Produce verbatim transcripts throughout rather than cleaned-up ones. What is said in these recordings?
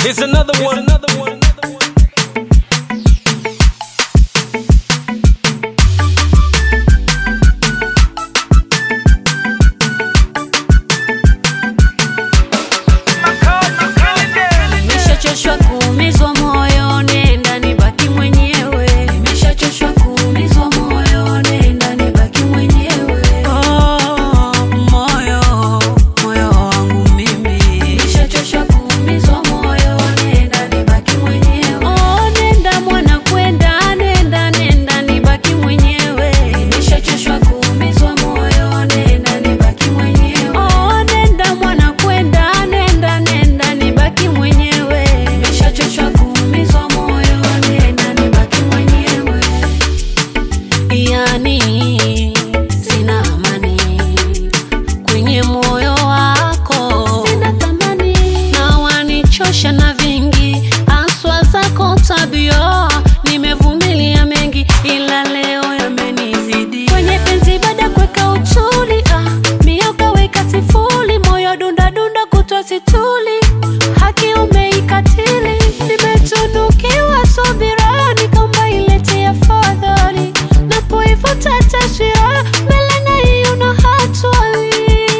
Here's another one. Here's another one. Nimeshachoshwa kuumizwa moyo, nenda nibaki mwenyewe. Nimeshachoshwa kuumizwa moyo, nenda nibaki mwenyewe. Oh, moyo, moyo wangu mimi. Nimeshachoshwa kuumizwa moyo, nenda nibaki mwenyewe. Oh, nenda mwana kwenda, nenda nenda nibaki mwenyewe. Nimeshachoshwa kuumizwa moyo, nenda nibaki mwenyewe. Oh, nenda mwana kwenda, nenda nenda nibaki mwenyewe. Nimeshachoshwa kuumizwa moyo, nenda nibaki mwenyewe. Yani sina amani kwenye moyo wako, sina thamani na wanichosha na vingi aswa zako tabia. Nimevumilia mengi ila leo yamenizidi. Kwenye penzi baada kuweka utuli, ah, mioka weka sifuli, moyo dunda dunda kutwa situli. Haki umeikatili, nimetunukiwa subira, nikomba ilete ya fadhali. Napoifuta taswira, mbele na hiyo na hatwali.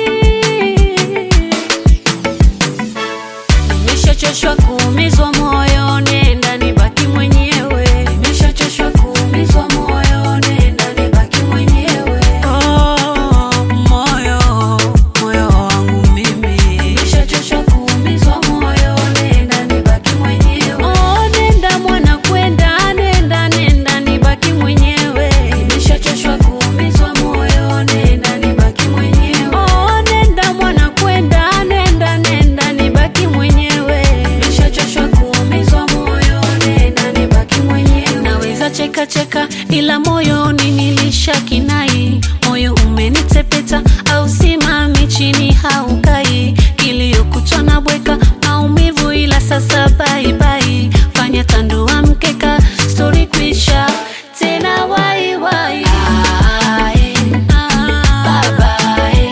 Nimeshachoshwa kuumizwa moyo, nenda nibaki mwenyewe. Nimeshachoshwa kuumizwa moyo, nenda nibaki mwenyewe. Oh, moyo, moyo wangu mimi. Nimeshachoshwa kuumizwa moyo, nenda nibaki mwenyewe. Oh, nenda mwana kwenda, nenda nenda nibaki mwenyewe. Nimeshachoshwa kuumizwa moyo, nenda nibaki mwenyewe. Oh, nenda mwana kwenda, nenda nenda nibaki mwenyewe. Nimeshachoshwa kuumizwa moyo, nenda nibaki mwenyewe. Naweza cheka cheka ila moyoni nilishakinai. Moyo umenitepeta au simami chini haukai. Kilio kutwa na bweka maumivu ila sasa bye bye. Fanya tandua mkeka story kwisha tena wai wai. Ae, ah, babae,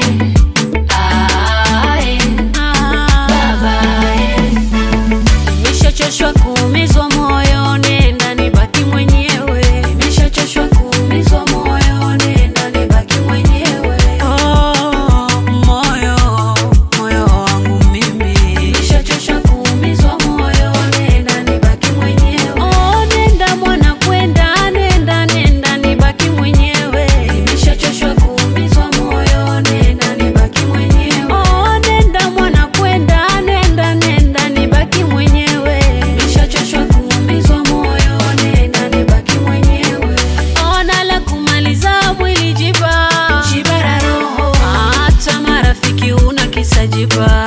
ae, ah, babae. Nimeshachoshwa kuumizwa moyo, nenda nibaki mwenyewe. Nimeshachoshwa kuumizwa moyo, nenda nibaki mwenyewe. Oh, moyo, moyo wangu mimi. Nimeshachoshwa kuumizwa moyo, nenda nibaki mwenyewe. Oh, nenda mwana kwenda, nenda nenda nibaki mwenyewe. Nimeshachoshwa kuumizwa moyo, nenda nibaki mwenyewe. Oh, nenda mwana kwenda, nenda nenda nibaki mwenyewe. Nimeshachoshwa kuumizwa moyo, nenda nibaki mwenyewe. Ona la kumaliza mwili jiba, jiba la roho, hata marafiki una kisajiba.